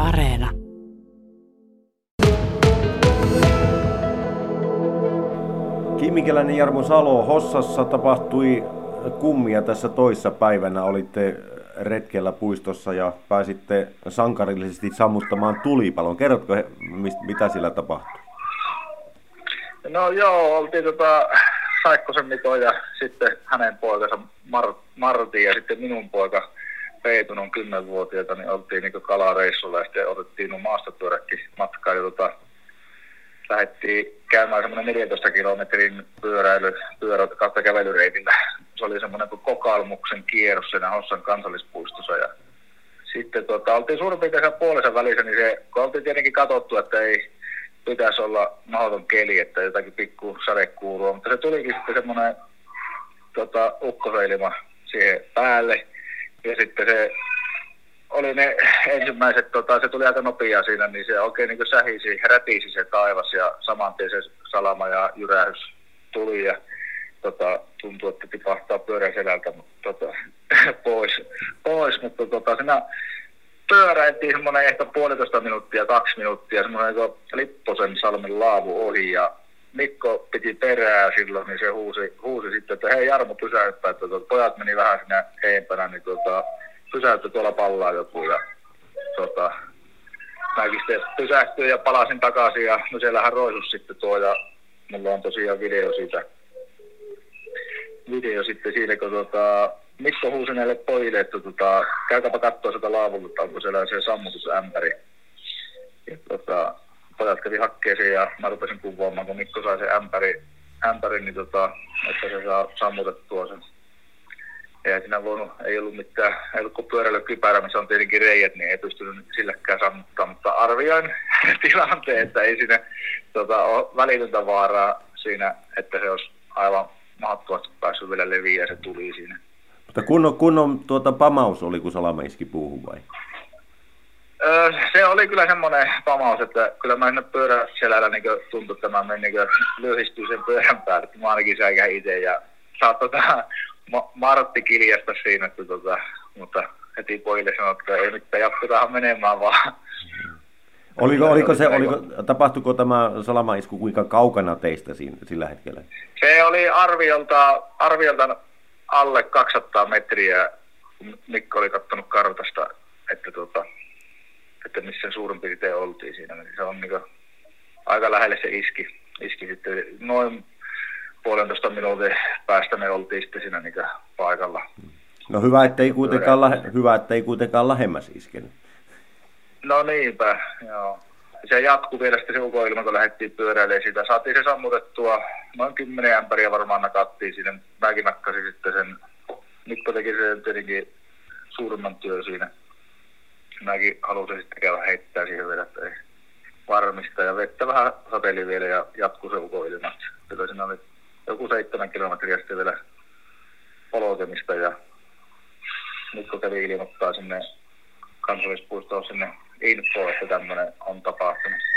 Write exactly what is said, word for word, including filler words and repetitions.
Areena. Kimmikeläinen Jarmo Salo, Hossassa tapahtui kummia tässä toissa päivänä. Olitte retkellä puistossa ja pääsitte sankarillisesti sammuttamaan tulipalon. Kerrotko, mitä siellä tapahtui? No joo, oltiin tota Saikkosen Mito ja sitten hänen poikansa Mar- Martin ja sitten minun poika Peetun on kymmenvuotiaita, niin oltiin niin kalareissulla ja sitten otettiin nuo maastopyörätkin matkaan ja tota, lähdettiin käymään semmoinen neljäntoista kilometrin pyöräily, pyörä kautta kävelyreitillä. Se oli semmoinen kuin Kokalmuksen kierros siinä Hossan kansallispuistossa ja sitten tota, oltiin suurin piirtein puolessa välissä, niin se, kun oltiin tietenkin katsottu, että ei pitäisi olla mahdoton keli, että jotakin pikku sadekuulua, mutta se tulikin sitten semmoinen tota, ukkoseilima siihen päälle ja sitten se oli ne ensimmäiset, tota, se tuli aika nopeaa siinä, niin se oikein niin kuin sähisi, rätisi se taivas ja saman tien se salama ja jyrähys tuli ja tota, tuntui, että tipahtaa pyörän selältä mutta, tota, pois, pois, mutta tota, siinä pyöräiltiin semmoinen ehkä puolitoista minuuttia, kaksi minuuttia, semmoinen niin Lipposen salmen laavu ohi ja Mikko piti perää silloin, niin se huusi, huusi sitten, että hei Jarmo pysäyttää, että tuota, pojat meni vähän sinne eempänä, niin tuota, pysäytti tuolla pallaa joku ja tota, mäkin sitten pysähtyin ja palasin takaisin ja no siellähän roisus sitten tuo ja mulla on tosiaan video siitä, video sitten siitä, kun tota, Mikko huusi näille pojille, että tota, käykääpä katsoa sitä laavulta, että onko siellä se sammutusämpäri. Ja tota, pojat kävi hakkeeseen ja mä rupesin kuvaamaan, kun Mikko sai se ämpäri, ämpäri niin tota, että se saa sammutettua sen. Ei siinä voinut, ei ollut mitään, ei ollut kuin pyöräilykypärä, missä on tietenkin reijät, niin ei pystynyt silläkään sammuttaa, mutta arvioin tilanteen, että ei siinä tota, ole välitöntä vaaraa siinä, että se olisi aivan mahdottomasti päässyt vielä leviä ja se tuli siinä. Mutta kunnon, kunnon tuota pamaus oli, kun salama iski puuhun vai? Öö, se oli kyllä semmoinen pamaus, että kyllä mä sinne pyörän selällä niin tuntui, että mä menin niin lyhistyä sen pyörän päälle, että mä ainakin säikään itse ja saattoi tota, Martti kiljasta siinä, että tota, mutta heti pojille sanoi, että ei mitään, jatketaan menemään vaan. Oliko, oliko se, oliko, tapahtuiko tämä salamaisku kuinka kaukana teistä siinä, sillä hetkellä? Se oli arviolta, arviolta alle kaksisataa metriä, kun Mikko oli katsonut kartasta, että, tota, että missä suurin piirtein oltiin siinä. Se on niin aika lähelle se iski, iski sitten noin puolentoista minuutin päästä me oltiin sitten siinä niin paikalla. No hyvä, ettei kuitenkaan, lahe, hyvä, ettei kuitenkaan lähemmäs iskenyt. No niinpä, joo. Se jatkui vielä sitten se ukoilma, kun lähdettiin pyöräilemään siitä. Saatiin se sammutettua, noin kymmenen ämpäriä varmaan nakattiin sinne. Mäkin nakkasin sitten sen, Mikko teki sen tietenkin suurimman työn siinä. Mäkin halusin sitten käydä heittää siihen vielä, että ei varmista. Ja vettä vähän sateli vielä ja jatkui se ukoilma. Kyllä siinä oli joku seitsemän kilometriä sitten vielä polkemista ja Mikko kävi ilmoittaa sinne kansallispuistoon sinne infoa, että tämmöinen on tapahtunut.